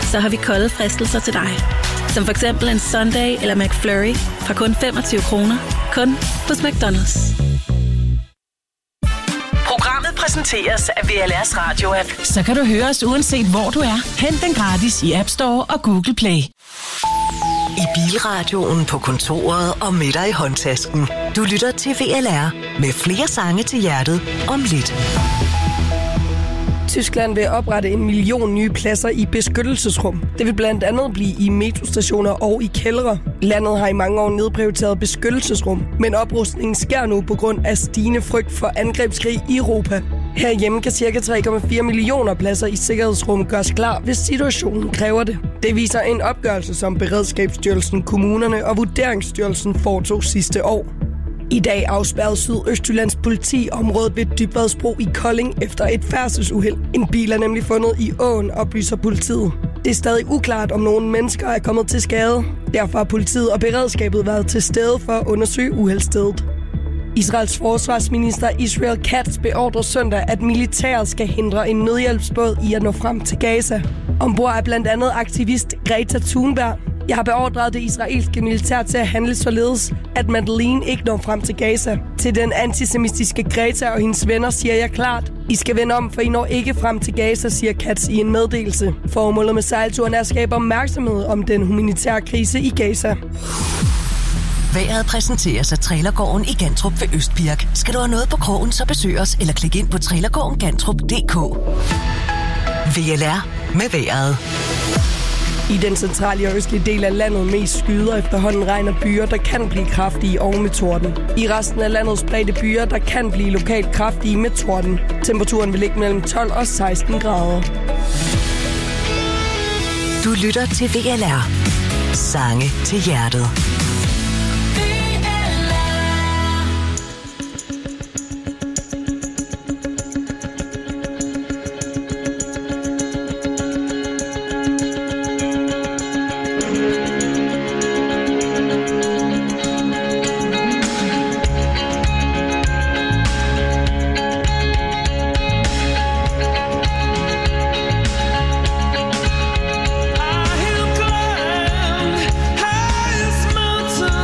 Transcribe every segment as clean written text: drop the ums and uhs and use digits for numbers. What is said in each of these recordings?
så har vi kolde fristelser til dig. Som for eksempel en Sunday eller McFlurry fra kun 25 kroner. Kun hos McDonald's. Programmet præsenteres af VLR's Radio-app. Så kan du høre os uanset hvor du er. Hent den gratis i App Store og Google Play. I bilradioen, på kontoret og med dig i håndtasken. Du lytter til VLR med flere sange til hjertet om lidt. Tyskland vil oprette 1 million nye pladser i beskyttelsesrum. Det vil blandt andet blive i metrostationer og i kældre. Landet har i mange år nedprioriteret beskyttelsesrum, men oprustningen sker nu på grund af stigende frygt for angrebskrig i Europa. Herhjemme kan ca. 3,4 millioner pladser i sikkerhedsrum gøres klar, hvis situationen kræver det. Det viser en opgørelse, som Beredskabsstyrelsen, kommunerne og Vurderingsstyrelsen foretog sidste år. I dag afspærrede Sydøstjyllands politi området ved Dybvadsbro i Kolding efter et færdselsuheld. En bil er nemlig fundet i åen, oplyser politiet. Det er stadig uklart, om nogle mennesker er kommet til skade. Derfor har politiet og beredskabet været til stede for at undersøge uheldsstedet. Israels forsvarsminister Israel Katz beordrer søndag, at militæret skal hindre en nødhjælpsbåd i at nå frem til Gaza. Ombord er blandt andet aktivist Greta Thunberg. Jeg har beordret det israelske militær til at handle således, at Madeleine ikke når frem til Gaza. Til den antisemitiske Greta og hendes venner siger jeg klart, I skal vende om, for I når ikke frem til Gaza, siger Katz i en meddelelse. Formålet med sejlturen er at skabe opmærksomhed om den humanitære krise i Gaza. Vejret præsenteres af Trailergården i Gantrup ved Østbirk. Skal du have noget på krogen, så besøg os eller klik ind på trailergårdengantrup.dk. VLR med vejret. I den centrale og østlige del af landet mest skyder efterhånden regn og byer, der kan blive kraftige og med torden. I resten af landets spredte byer, der kan blive lokalt kraftige med torden. Temperaturen vil ligge mellem 12 og 16 grader. Du lytter til VLR. Sange til hjertet. I have climbed highest mountain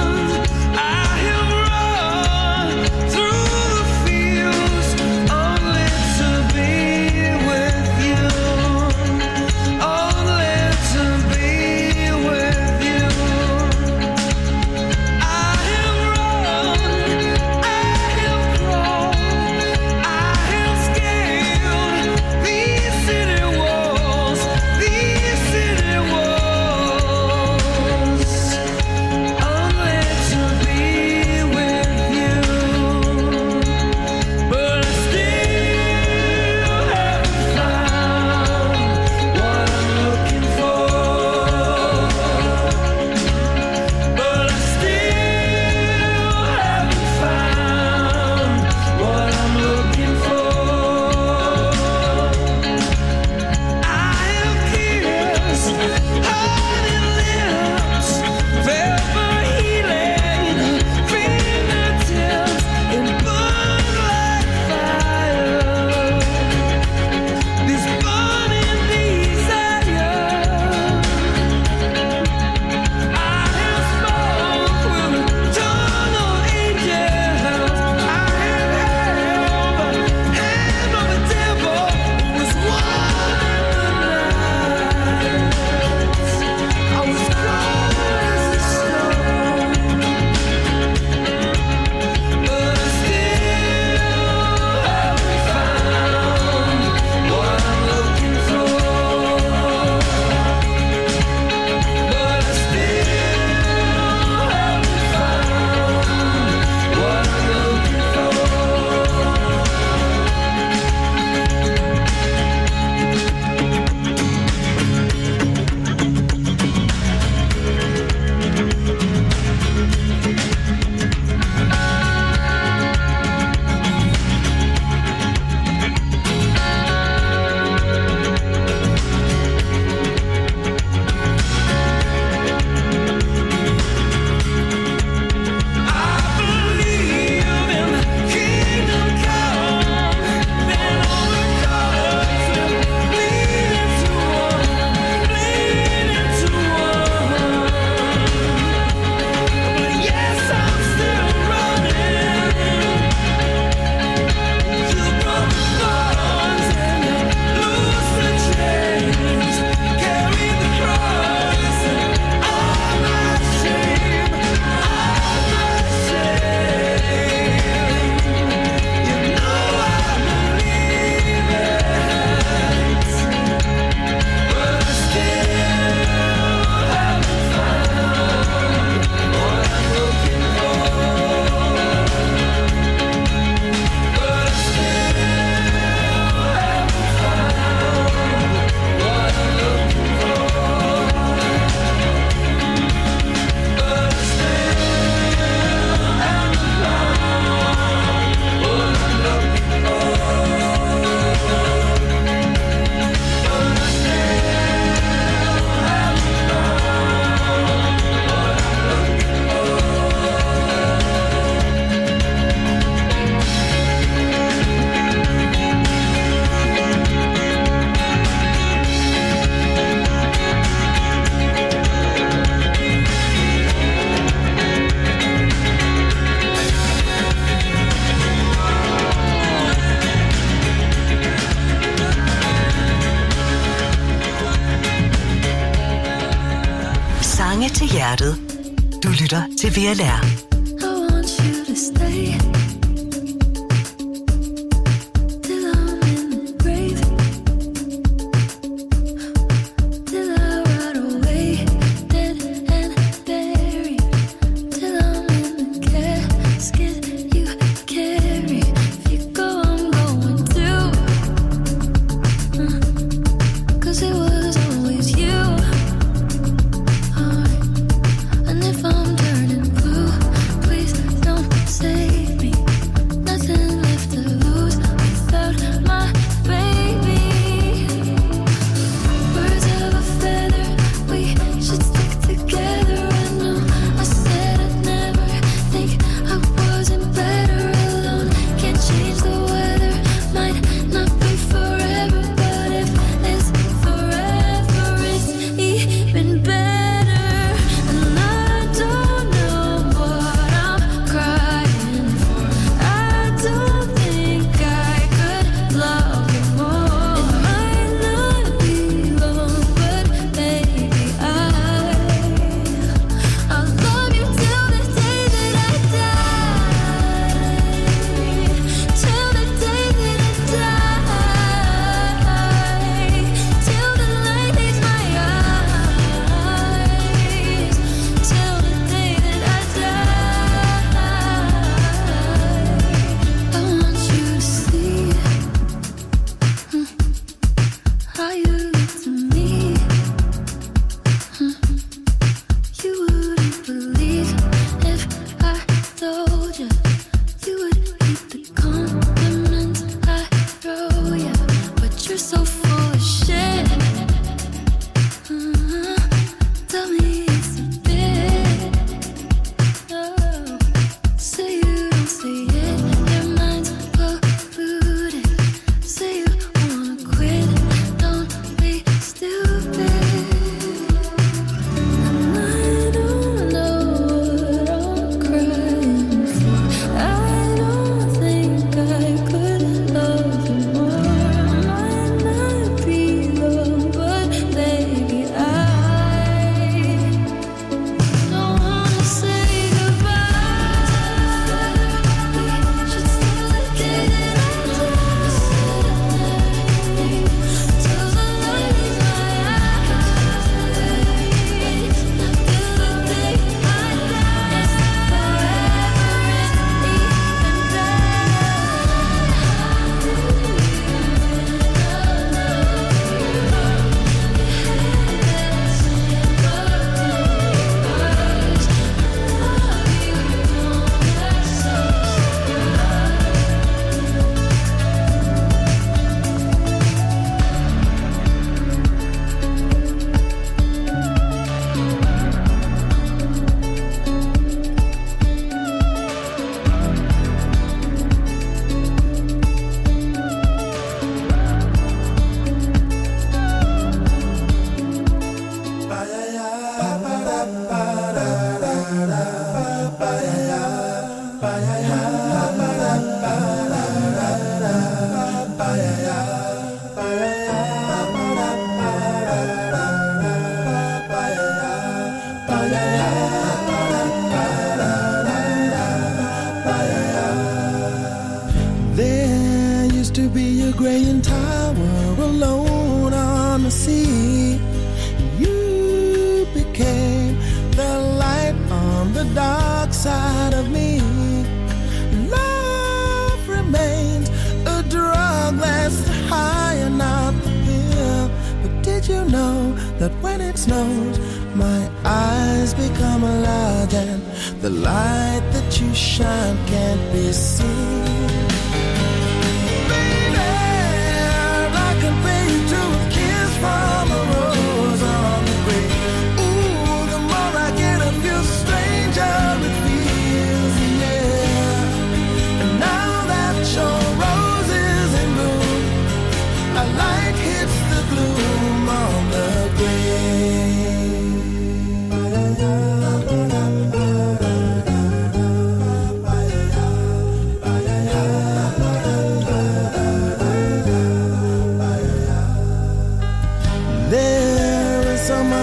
Sange til hjertet. Du lytter til VLR.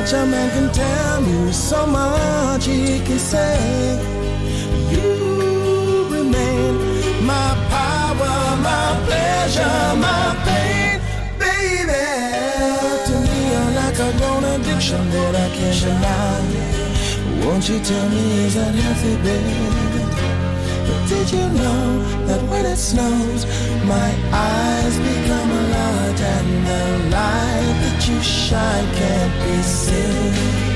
much a man can tell me, so much he can say. You remain my power, my pleasure, my pain, baby. To me, you're like a grown addiction that I can't deny. Won't you tell me, is that healthy, baby? But did you know that when it snows, my eyes become large and the light that you shine can't be seen?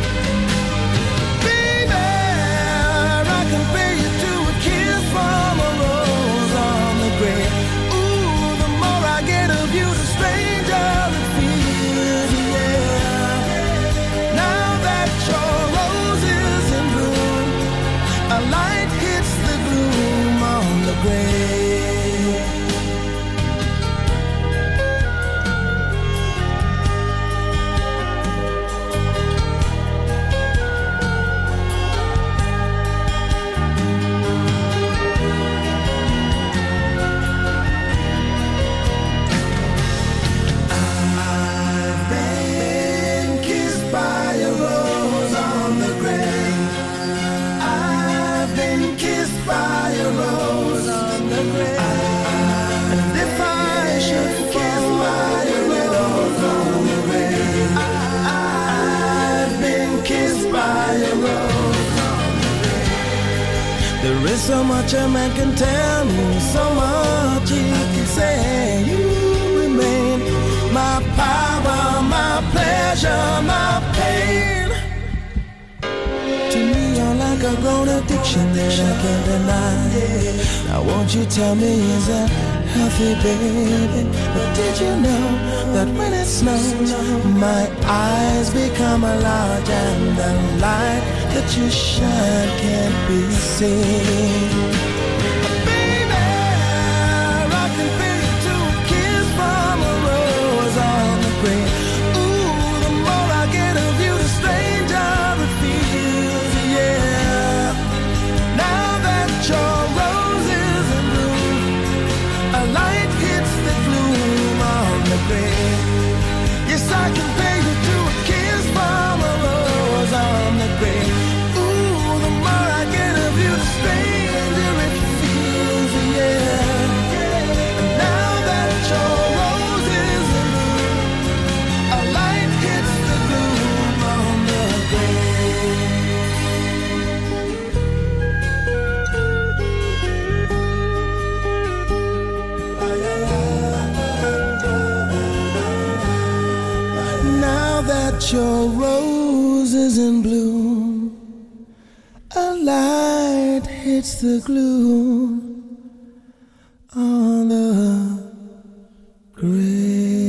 Baby, I compare you to a kiss from a rose on the grave. Ooh, the more I get of you, the stranger it feels, yeah. Now that your rose is in bloom, a light hits the gloom on the grave. There is so much a man can tell me, so much he can say. You remain my power, my pleasure, my pain. To me, you're like a grown addiction that I can't deny. Now won't you tell me, is that healthy, baby? But did you know that when it snows, my eyes become large and the light that you shine can't be seen? Baby, I can feel you to a kiss from a rose on the grave. Ooh, the more I get of you, the stranger it feels, yeah. Now that your rose is in bloom, a light hits the gloom on the grave. Yes, I can pay you to a kiss from a rose on the grave. Ooh, the more I get of you, the stranger it feels, yeah. And now that your rose is in bloom, a light hits the gloom on the grave. Now that your rose is in bloom, a light hits the gloom on the grave.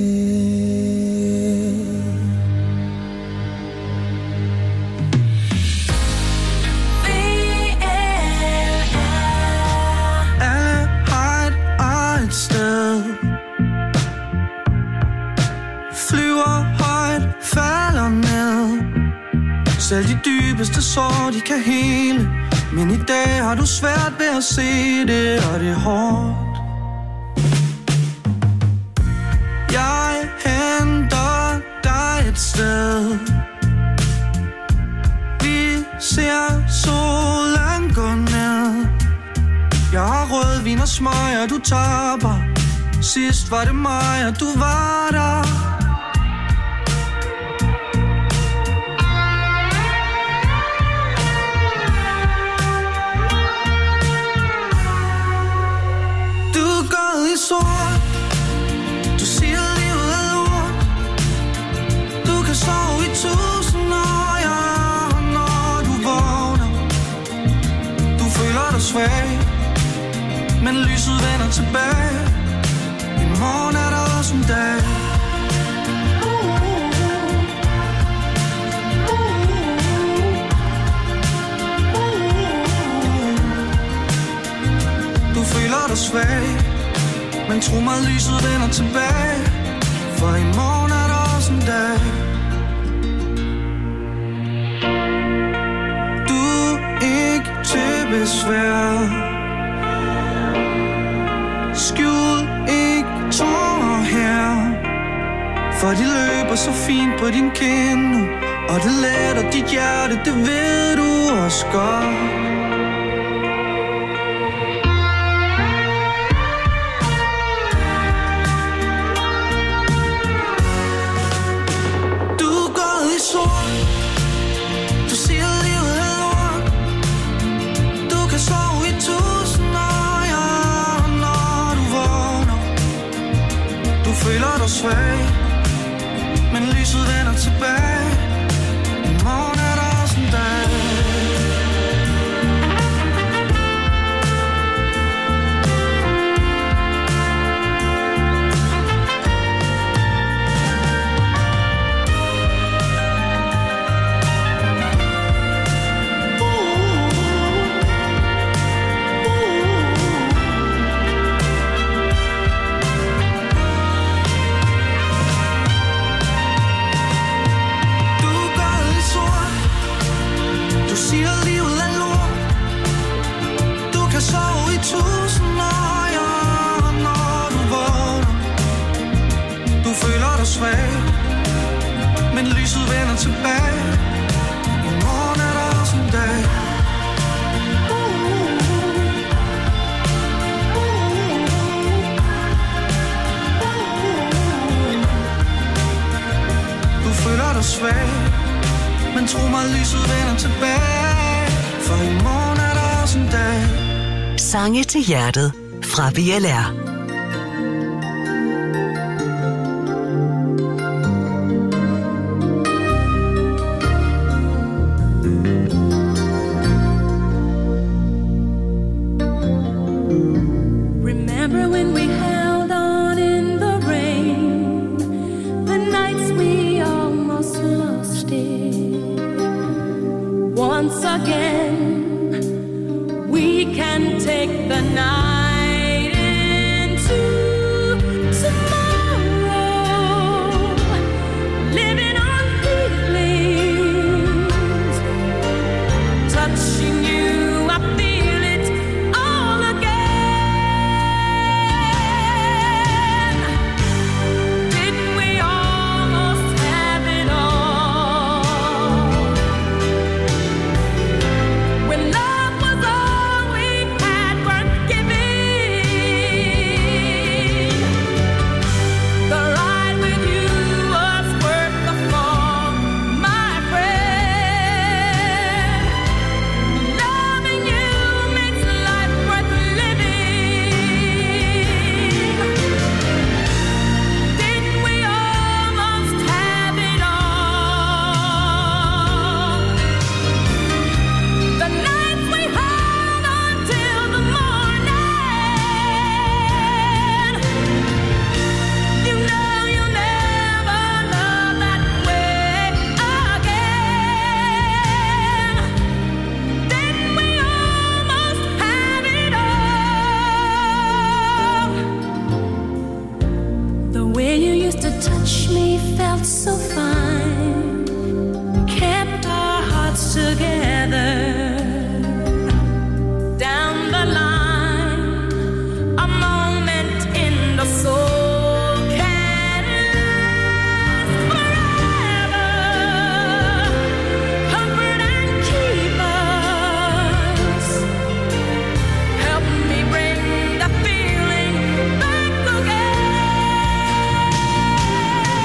Alle har et sted, flyver højt, falder ned. Selv de dybeste sår, de kan hele, men i dag har du svært ved at se det, og det er hårdt. Jeg henter dig et sted, vi ser solen gå ned. Jeg har rødvin og smøger, du tapper. Sidst var det mig, og du var der. Sort. Du siger livet er lort. Du kan sove i 1000 år, ja, når du vågner. Du føler dig svag, men lyset vender tilbage. I morgen er der også en dag. Du føler dig svag, men tro mig, lyset vender tilbage. For i morgen er der også en dag. Du er ikke til besvær. Skjul ikke tårer her, for de løber så fint på din kind nu. Og det letter dit hjerte, det ved du også godt. Du er gået i sort. Du siger livet er lort. Du kan sove i 1000 år, ja, når du vågner. Du føler dig svag, men lyset vender tilbage. I morgen er der også en dag. Men lyset vender tilbage. I morgen er der også en dag. Du føler dig svag, men tro mig, lyset vender tilbage. For i morgen er der også en dag. Sange til hjertet fra VLR.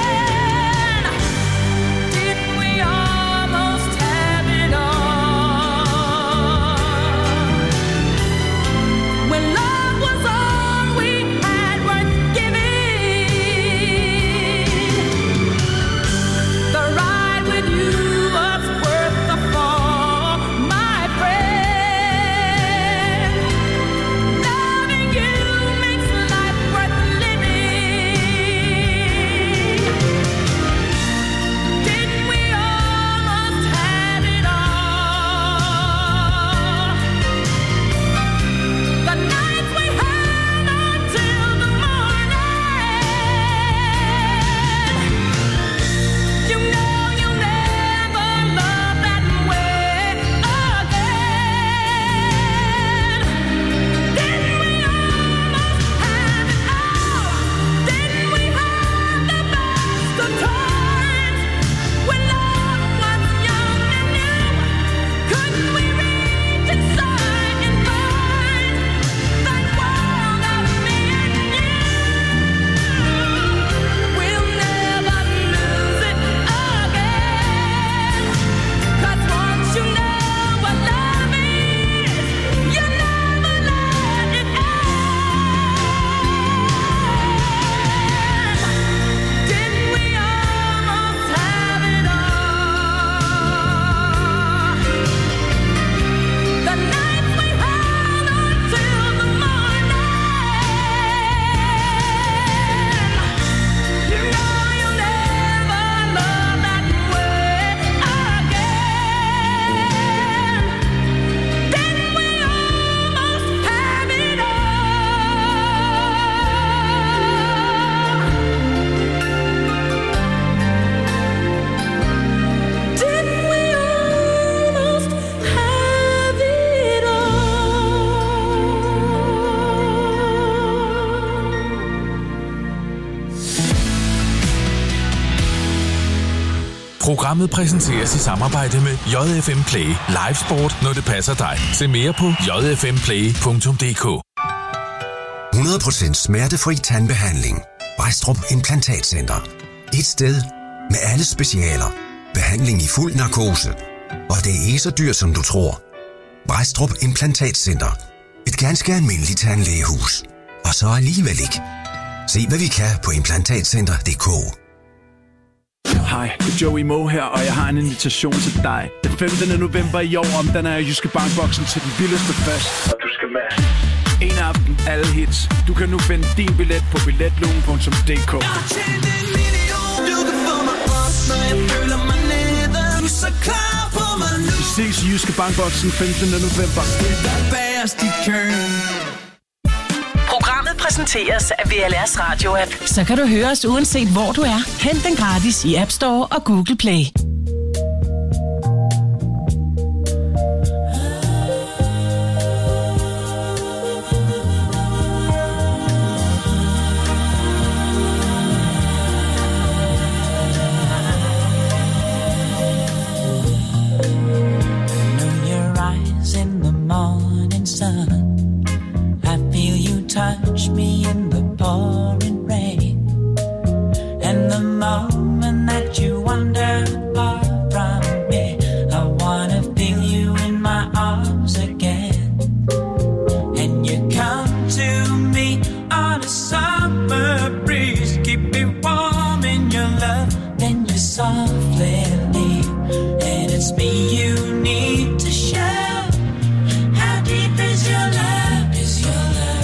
Did we almost have it all? Programmet præsenteres i samarbejde med JFM Play. Live sport, når det passer dig. Se mere på jfmplay.dk. 100% smertefri tandbehandling. Brædstrup Implantatcenter. Et sted med alle specialer. Behandling i fuld narkose. Og det er ikke så dyrt, som du tror. Brædstrup Implantatcenter. Et ganske almindeligt tandlægehus. Og så alligevel ikke. Se hvad vi kan på implantatcenter.dk. Hej, det er Joey Moe her, og jeg har en invitation til dig. Den 15. november i år omdanner jeg Jyske Bankboksen til den vildeste fest. Og du skal med. En aften, alle hits. Du kan nu finde din billet på billetlugen.dk. Vi ses i Jyske Bankboksen 15. november. Programmet præsenteres af VLR's Radio-app. Så kan du høre os uanset hvor du er. Hent den gratis i App Store og Google Play. Touch me in the pouring rain, and the moment that you wander far from me, I wanna feel you in my arms again. And you come to me on a summer breeze, keep me warm in your love, then you softly leave, and it's me you need to show. How deep is your love? Is your love?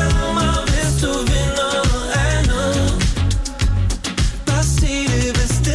Sig det, hvis det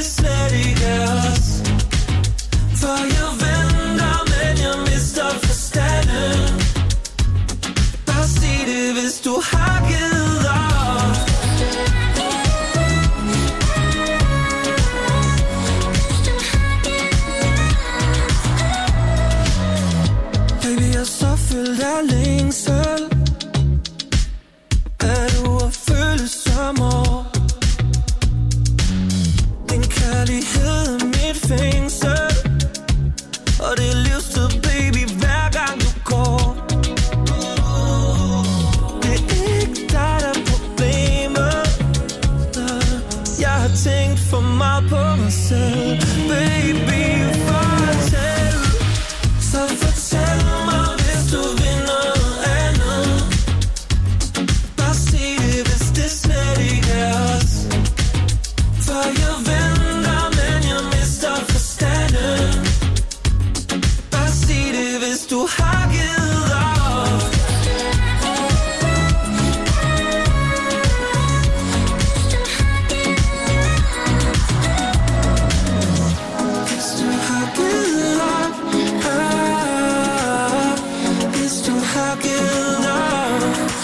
selv, baby, fortæl. Så fortæl mig, hvis du vil noget andet. Bare sig det, hvis det slet ikke er os. For jeg venter, men jeg mister forstanden. Bare sig det, hvis du har givet op. Hvis du har givet op, hvis du har givet op.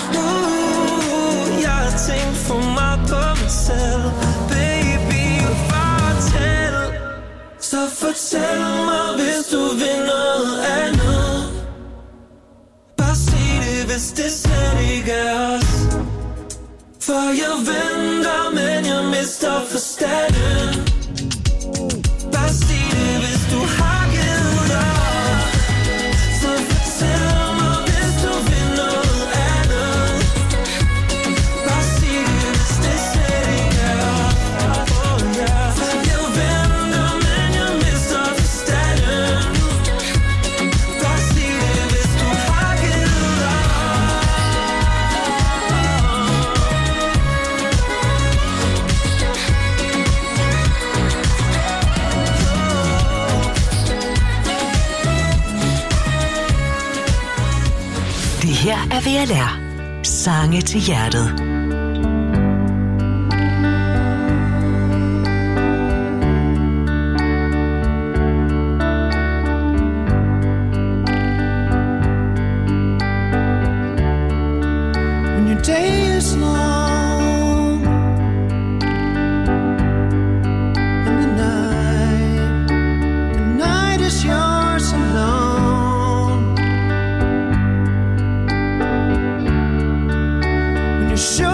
Jeg har tænkt for meget på mig selv, baby, fortæl. Så fortæl mig, hvis du vil noget andet. Bare sig det, hvis det slet ikke er os. For jeg venter, men jeg mister forstanden. Bare sig det, hvis du har givet op. Så fortæl mig, hvis du vil noget andet. Bare sig det, hvis det slet ikke er os. Oh, yeah. For jeg venter, men jeg mister forstanden. Bare sig det, hvis du har givet op. Det her er VLR. Sange til hjertet. When your day is long and the night is yours alone. When you're sure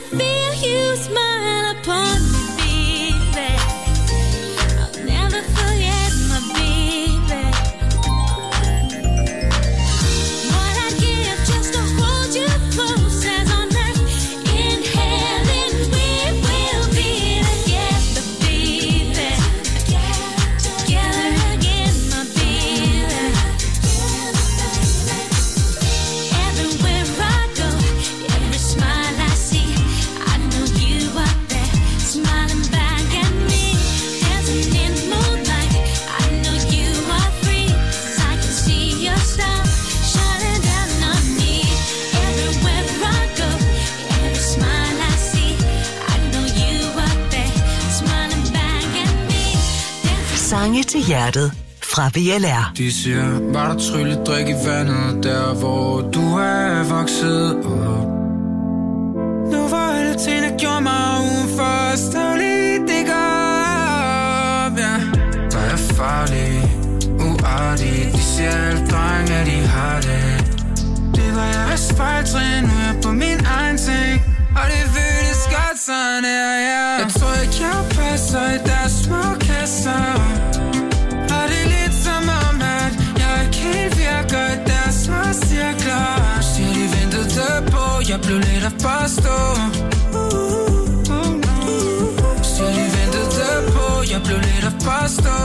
feel you smile upon me, baby. I'll never forget my baby. What I'd give just to hold you close as on earth. In heaven we will be together, baby. Together again, my baby. Everywhere I go, every smile I see, I know you are there, smiling back at me. Dancing in moonlight, I know you are free, 'cause I can see your star shining down on me. Everywhere I go, every smile I see, I know you are there, smiling back at me. Sange til hjertet fra VLR. De siger, var der trylledrik i vandet, der hvor du er vokset op. Nu var alle ting, der gjorde mig uforståelig, det går op, ja. Der er farlig, uartig, de siger alle drenge, at de har det. Det var jeres fejltrin, nu er jeg på min egen ting, og det føles godt sådan her, ja. Jeg tror ikke, jeg passer i deres små kasser. Og det er lidt som om, at jeg ikke helt virker i deres små cirkler. Siger de ventede på, jeg blev lidt at forstå. Siger de ventede på, jeg blev lidt at forstå.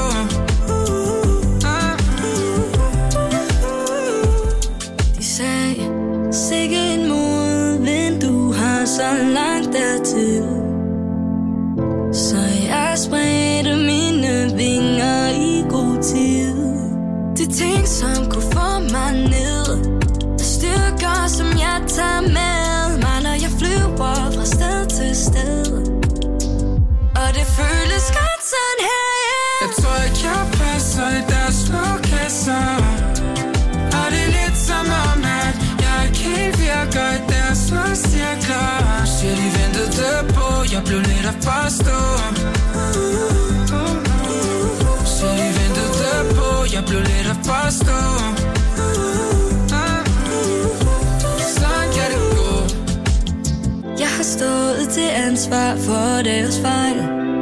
De sagde, sikke en modvind, du har så langt dertil. Så jeg spredte mine vinger i god tid. De ting, som kunne få mig ned, er styrker, som jeg tager med mig, når jeg flyver fra sted til sted. Og det føles godt sådan her, yeah. Jeg tror ikke, jeg passer i deres små kasser. Og det er lidt som om, at jeg ikke helt virker i deres små cirkler. Siger de ventede på, jeg blev lidt at forstå. Siger de ventede på, jeg blev lidt at forstå. Sådan kan det gå. Jeg har stået til ansvar for deres fejl,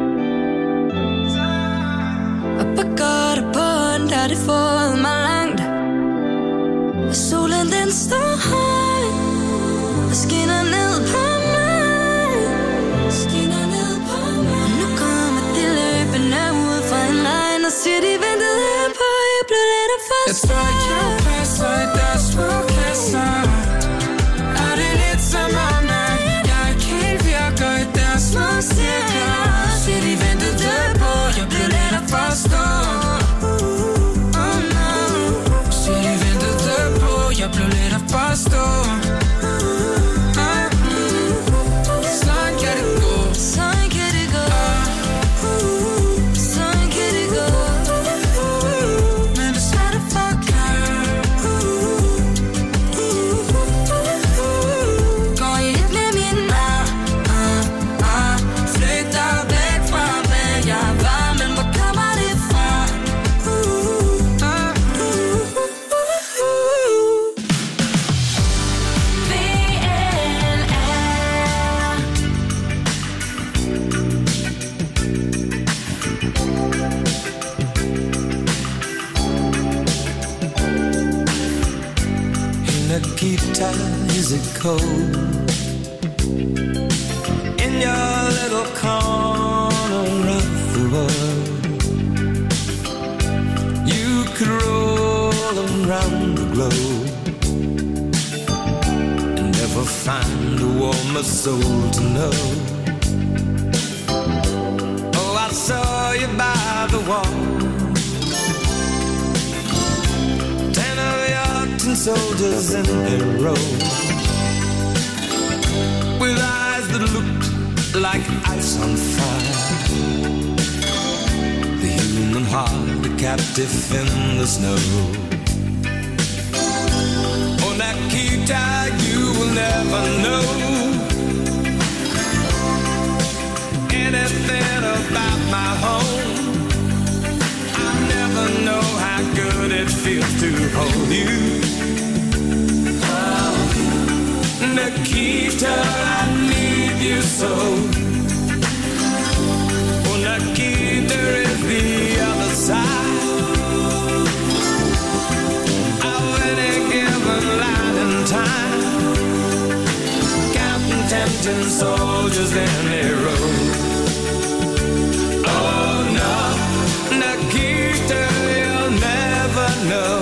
og på godt og på ondt har det fået mig langt. Og solen den står højt og skinner ned på mig, skinner ned på mig. Og nu kommer de løbende ud fra en regn og siger de ventede på, jeg blev lidt af forstå. Jeg tror ikke, jeg passer i deres små kasser. Og det er lidt som om, at jeg ikke helt virker i deres små cirkler. Siger de ventede på, jeg blev lidt at forstå. Siger de ventede på, jeg blev lidt at forstå. Sådan kan det gå. Sådan kan det gå. Sådan kan det gå. Men det er svært at forklare. Går jeg lidt med min flygter væk fra, hvad jeg var, men hvor kommer det fra? Nikita, is it cold in your little corner of the world? You could roll around the globe and never find a warmer soul to know. Oh, I saw you by the wall, 10 of your tin soldiers in a row, with eyes that looked like ice on fire. The human heart, a captive in the snow. Oh, Nikita, you will never know anything about my home. I never know how good it feels to hold you. Oh, Nikita, I need you soldiers in a row. Oh no, Nikita, you'll never know.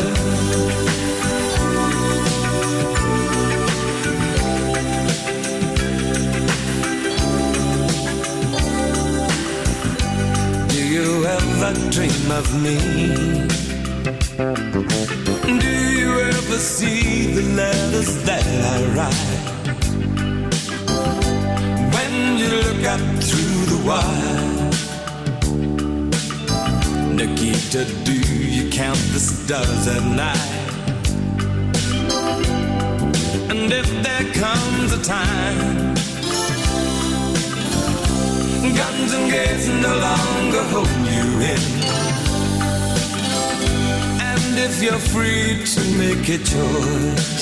Do you ever dream of me? Do you ever see the letters that I write? When you look up through the wire, Nikita, do you count the stars at night? And if there comes a time guns and gates no longer hold you in, and if you're free to make a choice,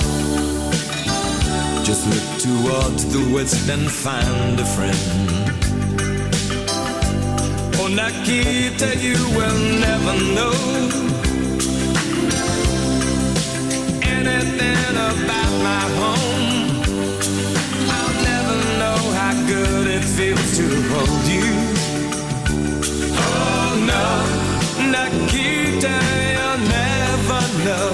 just look towards the west and find a friend. Oh, Nikita, you will never know anything about my home. I'll never know how good it feels to hold you. Oh no, Nikita, you'll never know.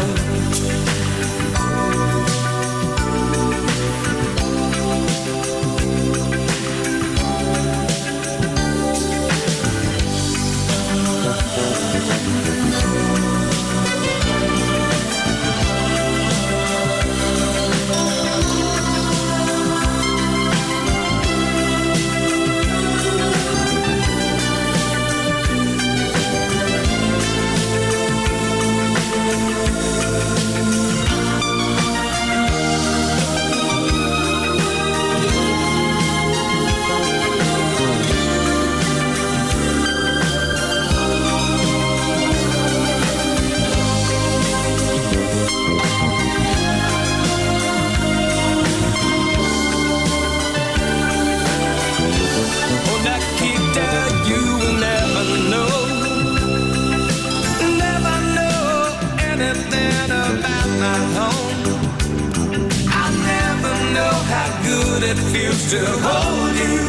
It feels to hold you.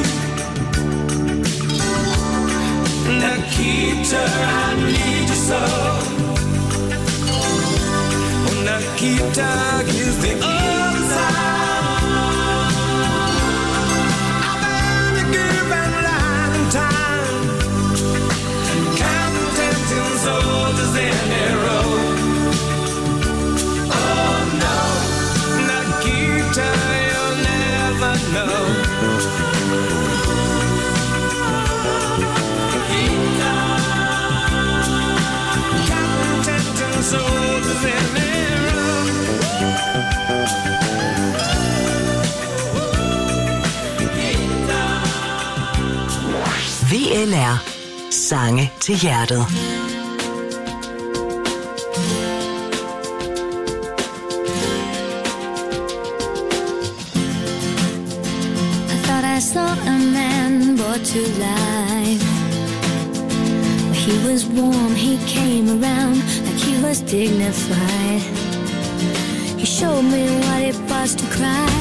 Nikita, I need you so. Oh, Nikita, is the answer. I've been given life time, counting soldiers in a row. Oh no, Nikita, no. Counting soldiers in VLR. Sange til hjertet. I saw a man brought to life. He was warm, he came around like he was dignified. He showed me what it was to cry.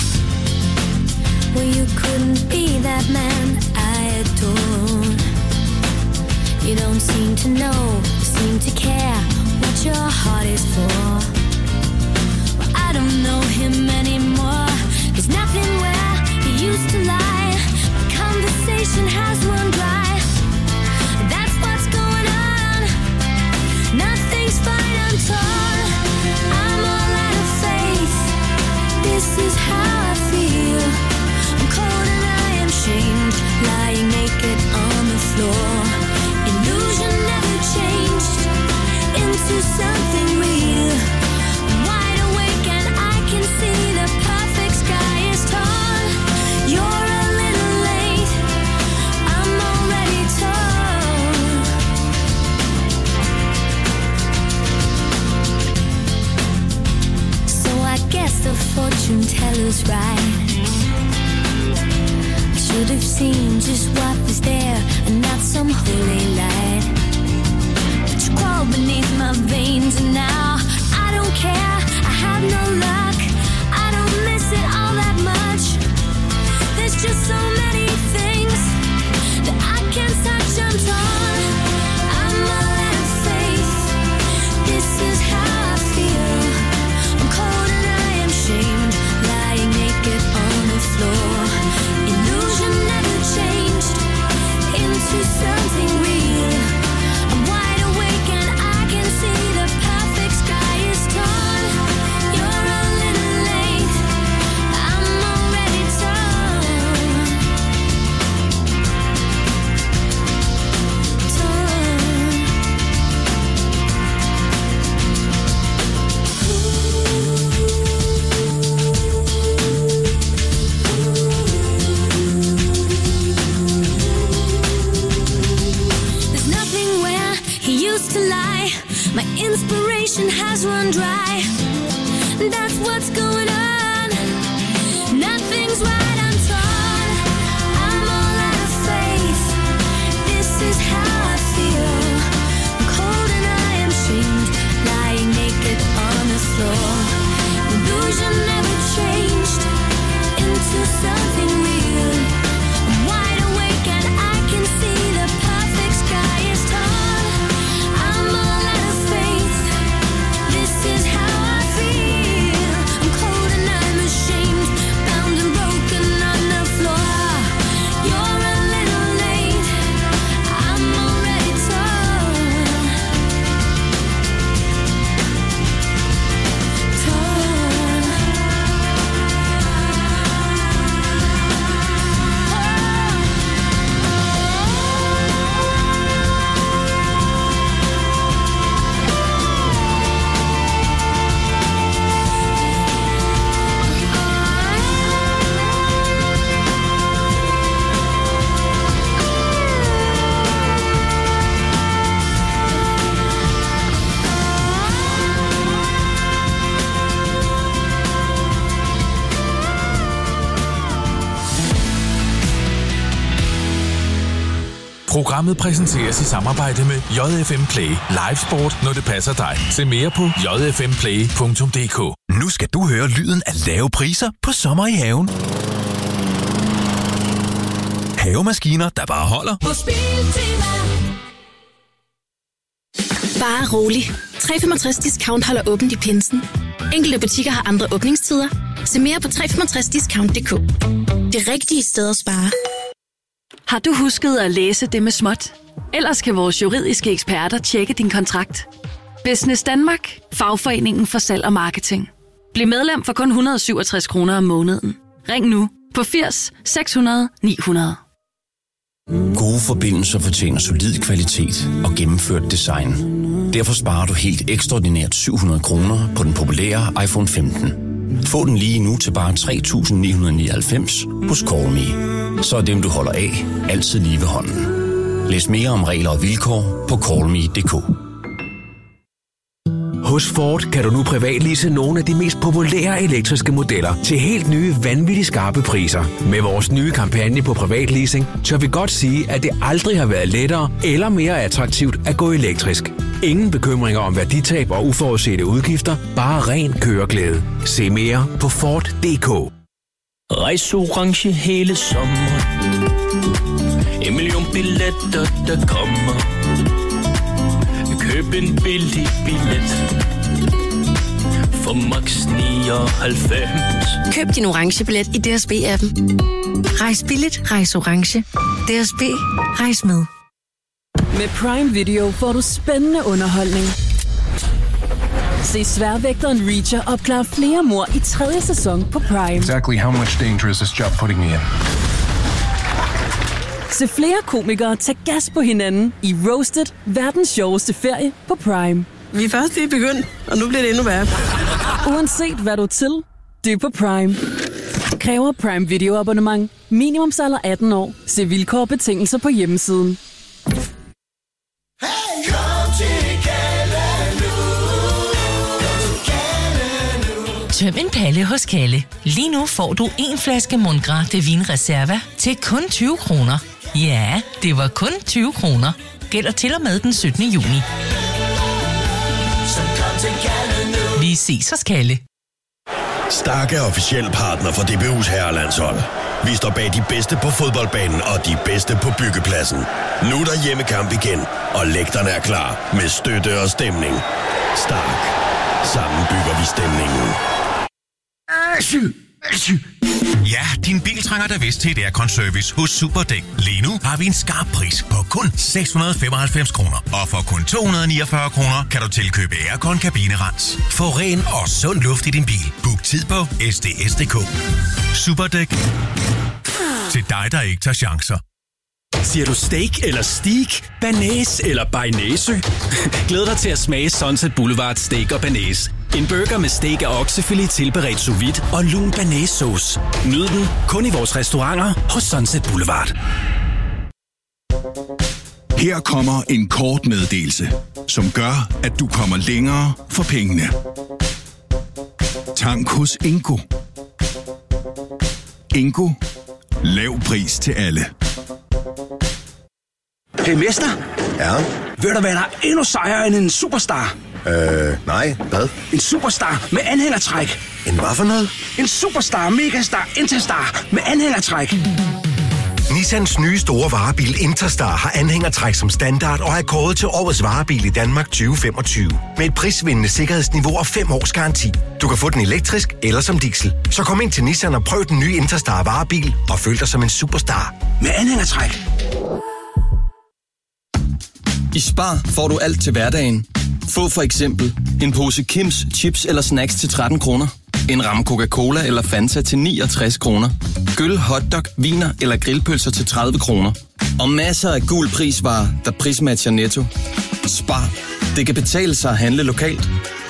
Well, you couldn't be that man I adored. You don't seem to know, seem to care what your heart is for. Well, I don't know him anymore. There's nothing where he used to lie. The conversation has run dry. That's what's going on. Nothing's fine, I'm torn. I'm all out of faith. This is how I feel. I'm cold and I am shamed, lying naked on the floor. Illusion never changed into something real. I'm wide awake and I can see the perfect sky is torn. You're a little late, I'm already torn. So I guess the fortune teller's right. I should have seen just what was there and not some holy light. But you crawl beneath my veins and now I don't care, I have no luck. I don't miss it all that much. just so many things that I can't touch. I'm torn. I'm all out of faith. This is how I feel. I'm cold and I am shamed, lying naked on the floor. Illusion never changed into something real. I'm wide awake and I can see the perfect sky is torn. You're a little late. I'm already torn. There's nothing where he used to lie. My inspiration has run dry. That's what's going on. Nothing's right, I'm torn. I'm all out of faith. This is how I feel. I'm cold and I am shamed, lying naked on the floor. Illusion never changed into something real. I'm wide awake and I can see the perfect sky is torn. I'm all out of faith. This is how I feel. I'm cold and I'm ashamed, bound and broken on the floor. You're a little late. I'm already torn. Programmet præsenteres i samarbejde med JFM Play. Live sport, når det passer dig. Se mere på jfmplay.dk. Nu skal du høre lyden af lave priser på sommer i haven. Havemaskiner, der bare holder. På Biltema. Bare rolig. 365 Discount holder åbent i pinsen. Enkelte butikker har andre åbningstider. Se mere på 365discount.dk. Det rigtige sted at spare. Har du husket at læse det med småt? Ellers kan vores juridiske eksperter tjekke din kontrakt. Business Danmark. Fagforeningen for salg og marketing. Bliv medlem for kun 167 kroner om måneden. Ring nu på 80 600 900. Gode forbindelser fortjener solid kvalitet og gennemført design. Derfor sparer du helt ekstraordinært 700 kroner på den populære iPhone 15. Få den lige nu til bare 3.999 hos Callme. Så er dem, du holder af, altid lige ved hånden. Læs mere om regler og vilkår på callme.dk. Hos Ford kan du nu privatlease nogle af de mest populære elektriske modeller til helt nye, vanvittigt skarpe priser. Med vores nye kampagne på privatleasing, tør vi godt sige, at det aldrig har været lettere eller mere attraktivt at gå elektrisk. Ingen bekymringer om værditab og uforudsete udgifter, bare ren køreglæde. Se mere på Ford.dk. Rejs orange hele sommeren. 1 million billetter, der kommer. Køb en billig billet for max 99. Køb din orange billet i DSB-appen. Rejs billigt, rejs orange. DSB, rejs med. Med Prime Video får du spændende underholdning. Se Sværvægteren Reacher opklare flere mord i 3. sæson på Prime. Exactly how much danger is this job putting me in? Se flere komikere tage gas på hinanden i Roasted, verdens sjoveste ferie på Prime. Vi er først lige begyndt, og nu bliver det endnu værre. Uanset hvad du er til, det er på Prime. Kræver Prime Video abonnement. Minimumsalder 18 år. Se vilkår og betingelser på hjemmesiden. Tøm en palle hos Kalle. Lige nu får du en flaske Mundgras de Vin Reserva til kun 20 kroner. Ja, det var kun 20 kroner. Gælder til og med den 17. juni. Vi ses hos Kalle. Stark er officiel partner for DBU's herrelandshold. Vi står bag de bedste på fodboldbanen og de bedste på byggepladsen. Nu er der hjemmekamp igen, og lægterne er klar med støtte og stemning. Stark. Sammen bygger vi stemningen. Ja, din bil trænger da vist til et aircon-service hos Superdæk. Lige nu har vi en skarp pris på kun 695 kroner. Og for kun 249 kroner kan du tilkøbe aircon-kabinerens. Få ren og sund luft i din bil. Book tid på sds.dk. Superdæk. Til dig, der ikke tager chancer. Siger du steak eller steak, banæs eller bearnaise? Glæd dig til at smage Sunset Boulevard Steak og Banæs. En burger med steak af oksefilet tilberedt sous vide og lun banæssauce. Nyd den kun i vores restauranter hos Sunset Boulevard. Her kommer en kort meddelelse, som gør, at du kommer længere for pengene. Tank hos Ingo. Ingo. Lav pris til alle. Hey mester. Ja? Ved du hvad, der er endnu sejere end en superstar? Nej. Hvad? En superstar med anhængertræk. En hvad for noget? En superstar, megastar, interstar med anhængertræk. Nissans nye store varebil Interstar har anhængertræk som standard og er kåret til årets varebil i Danmark 2025. Med et prisvindende sikkerhedsniveau og 5 års garanti. Du kan få den elektrisk eller som diesel. Så kom ind til Nissan og prøv den nye Interstar varebil og føl dig som en superstar. Med anhængertræk. I Spar får du alt til hverdagen. Få for eksempel en pose Kims chips eller snacks til 13 kroner. En ramme Coca-Cola eller Fanta til 69 kroner. Gyll, hotdog, viner eller grillpølser til 30 kroner. Og masser af gul prisvarer, der prismatcher Netto. Spar. Det kan betale sig at handle lokalt.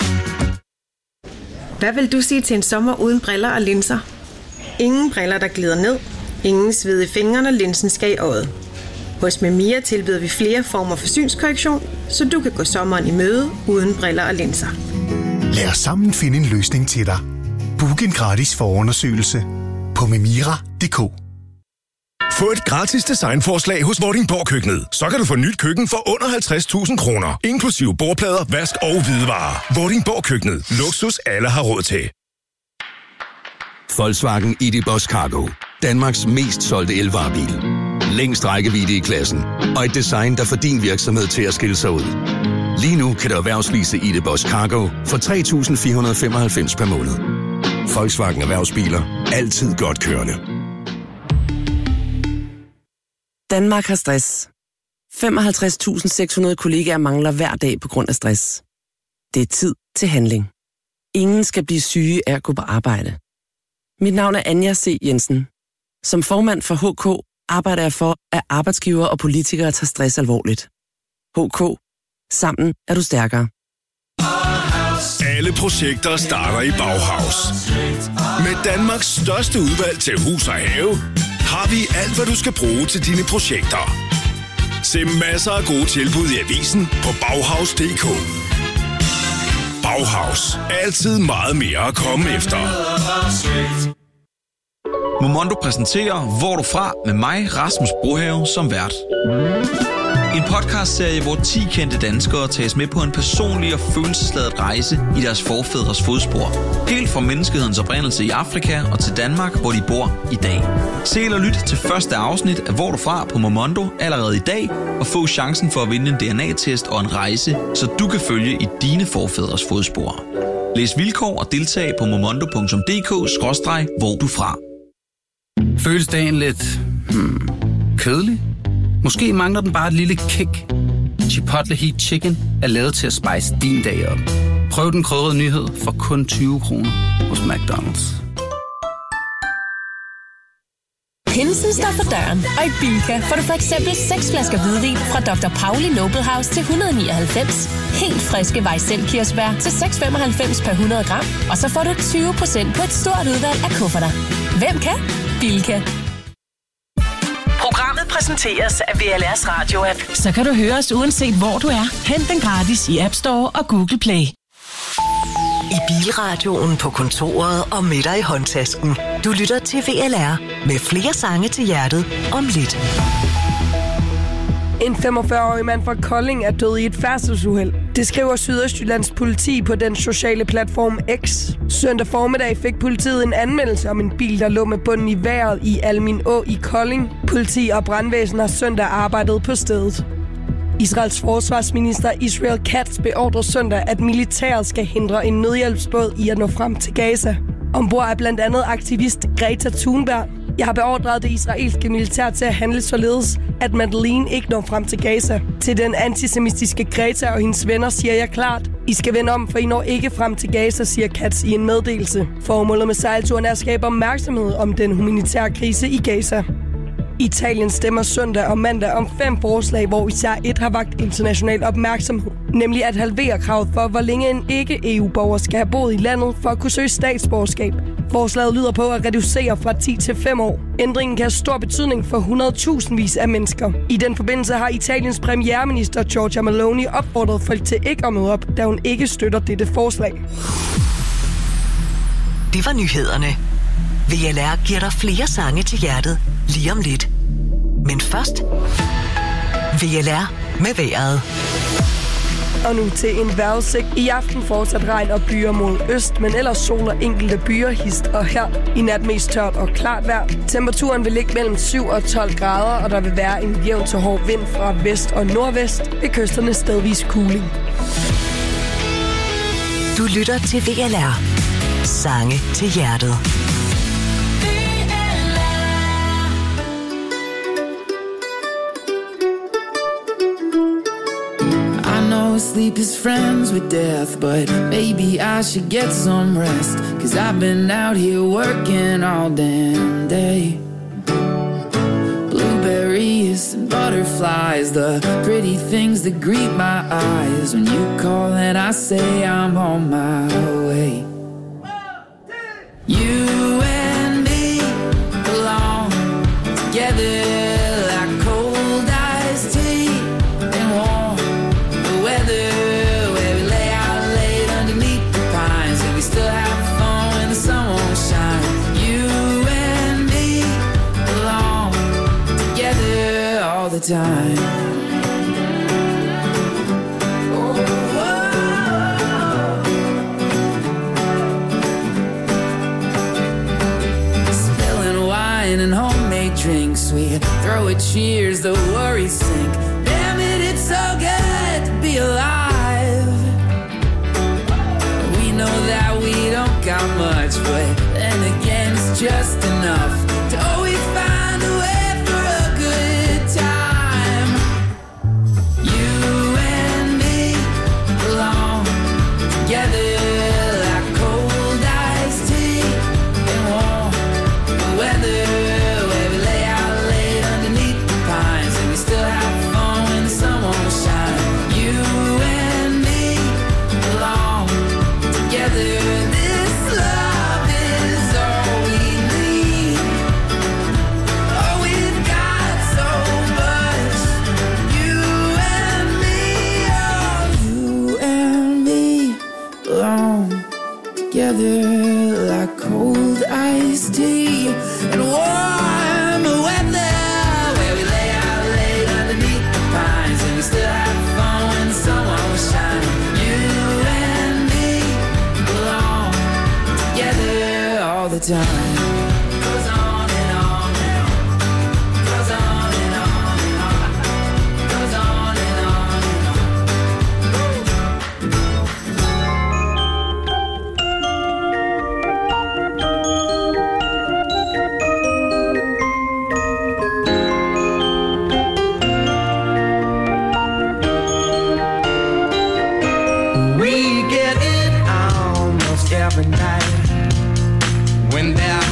Hvad vil du sige til en sommer uden briller og linser? Ingen briller, der glider ned. Ingen sved i fingrene, og linsen skal i øjet. Hos Memia tilbyder vi flere former for synskorrektion, så du kan gå sommeren i møde uden briller og linser. Lad os sammen finde en løsning til dig. Book en gratis forundersøgelse på memira.dk. Få et gratis designforslag hos Vordingborg Køkkenet. Så kan du få nyt køkken for under 50.000 kroner. Inklusive bordplader, vask og hvidevarer. Vordingborg Køkkenet. Luksus alle har råd til. Volkswagen ID.Buzz Cargo. Danmarks mest solgte elvarebil. Længst rækkevidde i klassen. Og et design, der får din virksomhed til at skille sig ud. Lige nu kan du erhvervslease ID.Buzz Cargo for 3.495 per måned. Volkswagen Erhvervsbiler. Altid godt kørende. Danmark har stress. 55.600 kollegaer mangler hver dag på grund af stress. Det er tid til handling. Ingen skal blive syge af at gå på arbejde. Mit navn er Anja C. Jensen. Som formand for HK arbejder jeg for, at arbejdsgivere og politikere tager stress alvorligt. HK. Sammen er du stærkere. Alle projekter starter i Bauhaus. Med Danmarks største udvalg til hus og have, har vi alt, hvad du skal bruge til dine projekter. Se masser af gode tilbud i avisen på Bauhaus.dk. Bauhaus. Altid meget mere at komme efter. Momondo præsenterer Hvor du fra med mig, Rasmus Brohave, som vært. En podcastserie, hvor 10 kendte danskere tages med på en personlig og følelsesladet rejse i deres forfædres fodspor. Helt fra menneskehedens oprindelse i Afrika og til Danmark, hvor de bor i dag. Se eller lyt til første afsnit af Hvor du fra på Momondo allerede i dag, og få chancen for at vinde en DNA-test og en rejse, så du kan følge i dine forfædres fodspor. Læs vilkår og deltag på momondo.dk/hvor du fra. Føles dagen lidt kedelig? Måske mangler den bare et lille kick. Chipotle Heat Chicken er lavet til at spice din dag op. Prøv den krydrede nyhed for kun 20 kroner hos McDonald's. Pinsen står for døren, og i Bilka får du for eksempel 6 flasker hvidvin fra Dr. Pauli Noble House til 199. Helt friske Weissel-kirsebær til 6,95 per 100 gram. Og så får du 20% på et stort udvalg af kufferter. Hvem kan? Bilka. Programmet præsenteres af VLR's Radio-app. Så kan du høre os uanset hvor du er. Hent den gratis i App Store og Google Play. I bilradioen, på kontoret og med dig i håndtasken. Du lytter til VLR med flere sange til hjertet om lidt. En 45-årig mand fra Kolding er død i et færdselsuheld. Det skriver Sydøstjyllands politi på den sociale platform X. Søndag formiddag fik politiet en anmeldelse om en bil, der lå med bunden i vejret i Almin Å i Kolding. Politi og brandvæsen har søndag arbejdet på stedet. Israels forsvarsminister Israel Katz beordrer søndag, at militæret skal hindre en nødhjælpsbåd i at nå frem til Gaza. Ombord er blandt andet aktivist Greta Thunberg. Jeg har beordret det israelske militær til at handle således, at Madeleine ikke når frem til Gaza. Til den antisemitiske Greta og hendes venner siger jeg klart, I skal vende om, for I når ikke frem til Gaza, siger Katz i en meddelelse. Formålet med sejlturen er at skabe opmærksomhed om den humanitære krise i Gaza. Italien stemmer søndag og mandag om 5 forslag, hvor især et har vakt international opmærksomhed. Nemlig at halvere kravet for, hvor længe en ikke-EU-borger skal have boet i landet for at kunne søge statsborgerskab. Forslaget lyder på at reducere fra 10 til 5 år. Ændringen kan have stor betydning for 100.000 af mennesker. I den forbindelse har Italiens premierminister Giorgia Meloni opfordret folk til ikke at møde op, da hun ikke støtter dette forslag. Det var nyhederne. VLR giver dig flere sange til hjertet lige om lidt. Men først VLR med vejret. Og nu til en vejrudsigt. I aften fortsat regn og byer mod øst, men ellers sol og enkelte byer hist og her. I nat mest tørt og klart vejr. Temperaturen vil ligge mellem 7 og 12 grader, og der vil være en jævn til hård vind fra vest og nordvest. Ved kysterne stedvis kuling. Du lytter til VLR. Sange til hjertet. Sleep is friends with death, but maybe I should get some rest, 'cause I've been out here working all damn day. Blueberries and butterflies, the pretty things that greet my eyes when you call and I say I'm on my way. You and me belong together. Time. Spilling wine and homemade drinks, we throw a cheers, the worries sink. Damn it, it's so good to be alive. We know that we don't got much, but then again it's just enough to always find a way. Like cold iced tea and warm weather, where we lay out late underneath the pines, and we still have fun when the sun won't shine. You and me belong together all the time. Goes on and on and on. Goes on and on and on. Goes on and on and on. Every night when there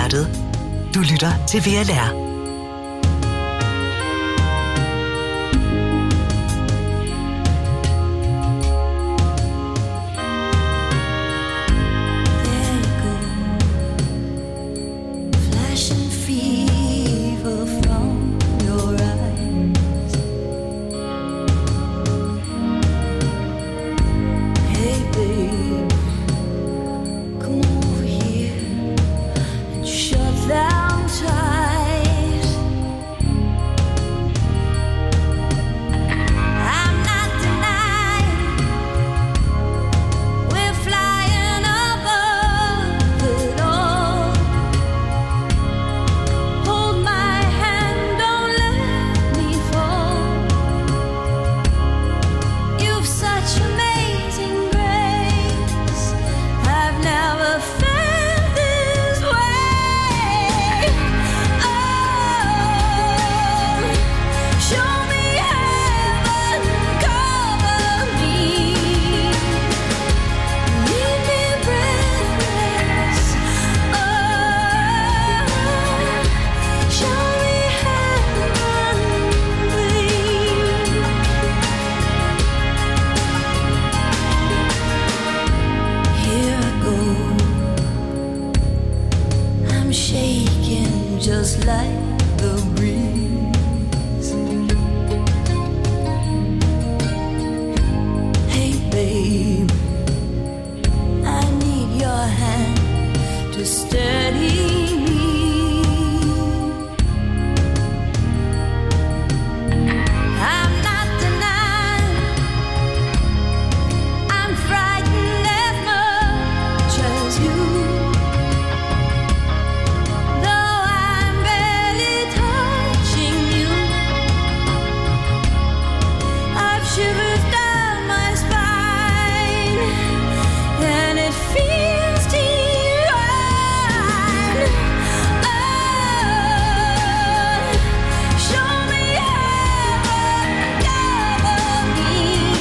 hjertet. Du lytter til VLR.